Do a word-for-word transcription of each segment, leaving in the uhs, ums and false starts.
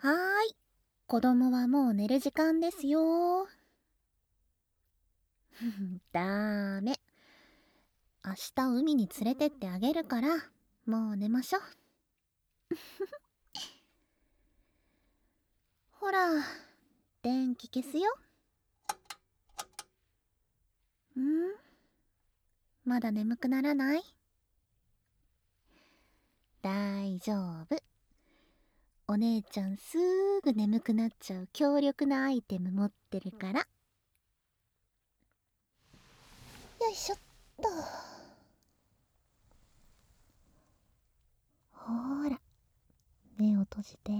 はーい。子供はもう寝る時間ですよ。だーめ。明日海に連れてってあげるから、もう寝ましょ。ほら、電気消すよ。んまだ眠くならない？大丈夫。お姉ちゃんすーぐ眠くなっちゃう強力なアイテム持ってるから。よいしょっと。ほーら、目を閉じて。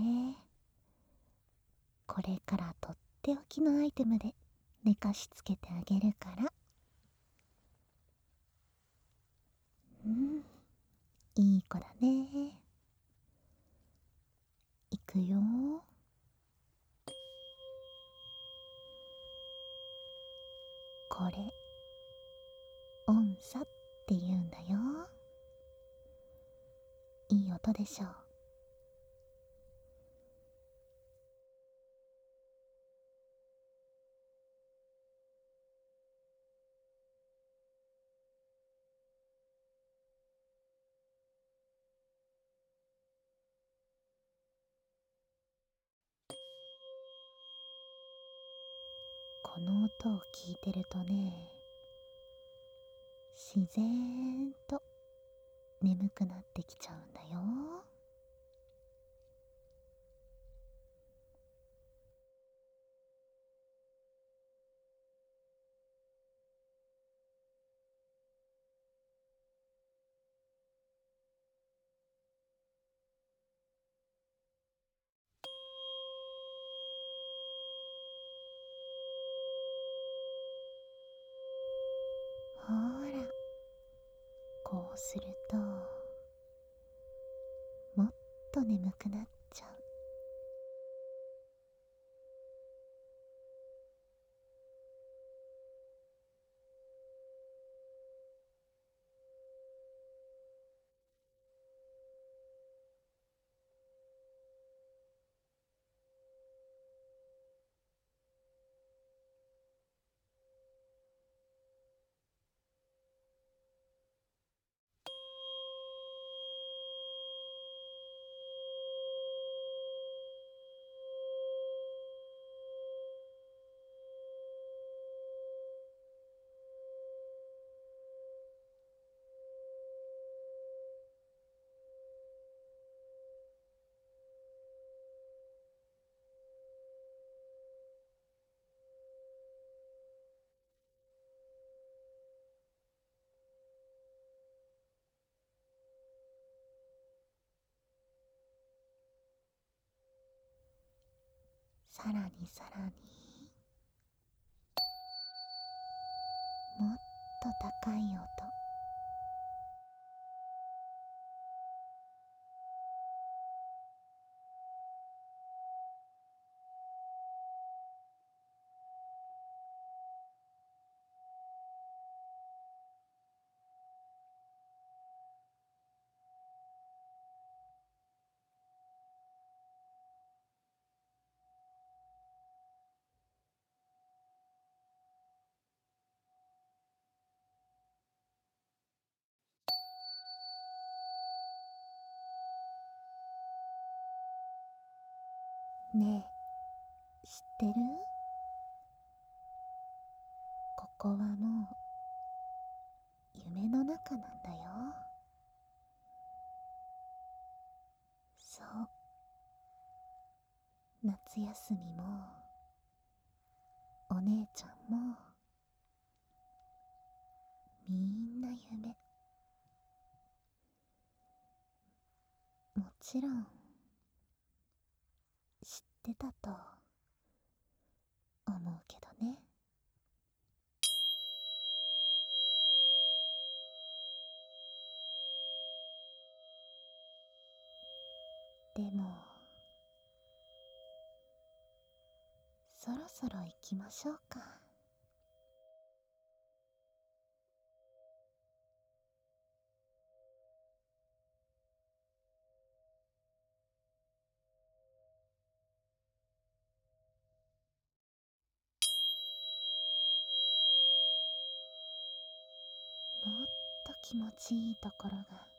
これからとっておきのアイテムで寝かしつけてあげるから。うん、いい子だね。いくよ。これ音叉って言うんだよ。いい音でしょう。この音を聞いてるとね、自然と眠くなってきちゃうんだよ。ほら、こうするともっと眠くなっちゃう。さらにさらに、もっと高い音。ねえ、知ってる？ここはもう夢の中なんだよ。そう、夏休みもお姉ちゃんもみんな夢。もちろん知ってたと思うけどね。でもそろそろ行きましょうか。 気持ちいいところが